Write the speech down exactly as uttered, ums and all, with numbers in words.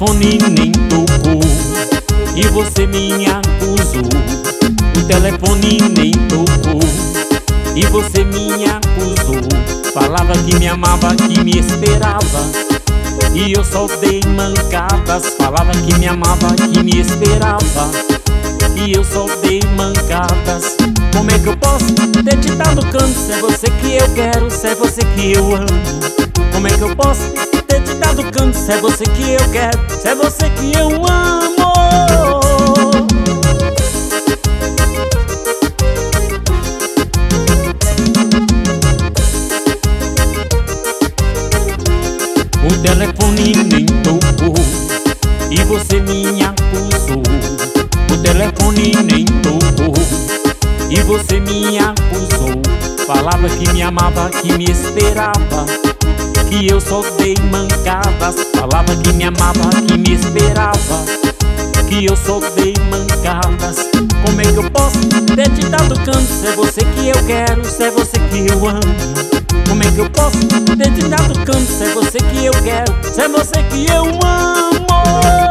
telefone nem tocou e você me acusou. O telefone nem tocou e você me acusou. Falava que me amava, que me esperava, e eu só dei mancadas. Falava que me amava, que me esperava, e eu só dei mancadas. Como é que eu posso ter te dado canto se é você que eu quero, se é você que eu amo? Como é que eu posso ter te dado canto se é você que eu quero, se é você que eu amo? O telefone nem tocou e você me acusou. O telefone nem tocou e você me acusou. Falava que me amava, que me esperava, que eu só dei mancadas. Falava que me amava, que me esperava, que eu só dei mancadas. Como é que eu posso ter te dado canto se é você que eu quero, se é você que eu amo? Como é que eu posso ter te dado canto se é você que eu quero, se é você que eu amo?